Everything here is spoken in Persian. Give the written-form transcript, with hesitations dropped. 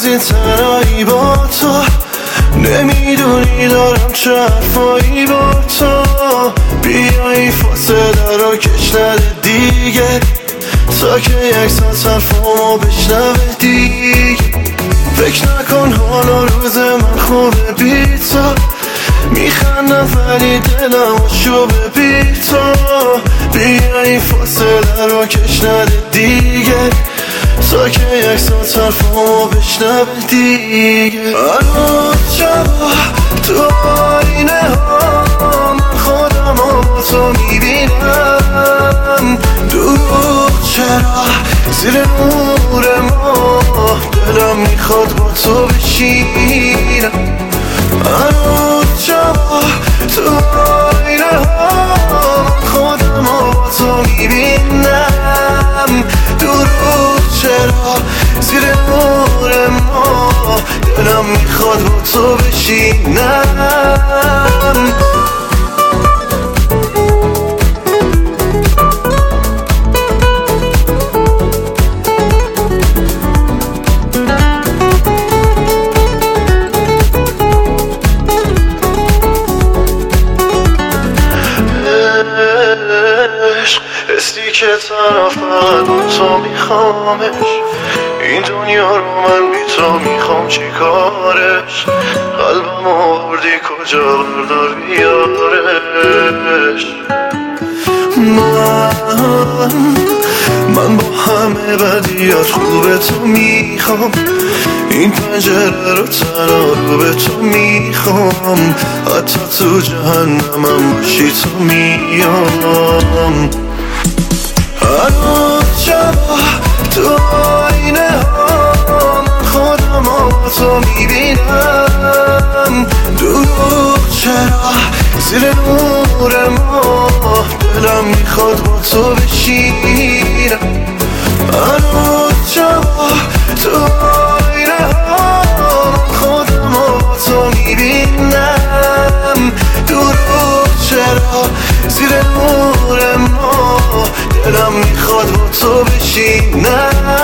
از این تنهایی با تو، نمیدونی دارم چه حرفایی با تو. بیا این فاصله رو کش نده دیگه، تا که یک ساعت حرفامو بشنوه دیگه. فکر نکن حال و روز من خوبه بی تو، میخندم ولی دلم شوبه بی تو. بیا این فاصله رو کش نده دیگه، تا که یک ساعت حرفامو بشنوه دیگه. الان شبا تو آینه ها من خودم با تو میبینم. دروغ چرا زیر نور ما، دلم میخواد با تو بشینم. الان شبا تو آینه ها من خودم با تو میبینم. دروغ چرا زیر نور ما، دلم میخواد با تو بشینم. حسی که تنها فقط اون تو میخوامش، این دنیا رو من بی تو میخوام چی کارش. قلبم آوردی کجا بردار بیارش. من با همه بدیات خوبه تو میخوام، این پنجره رو تنها رو به تو میخوام. حتی تو جهنمم باشی تو میام. الان شبا تو آینه ها من خودم با تو میبینم. دروغ چرا زیر نور ما، دلم میخواد با تو بشینم. الان شبا تو آینه ها من خودم با تو میبینم. دروغ چرا زیر نور ما، دلم میخواد با تو بشینم.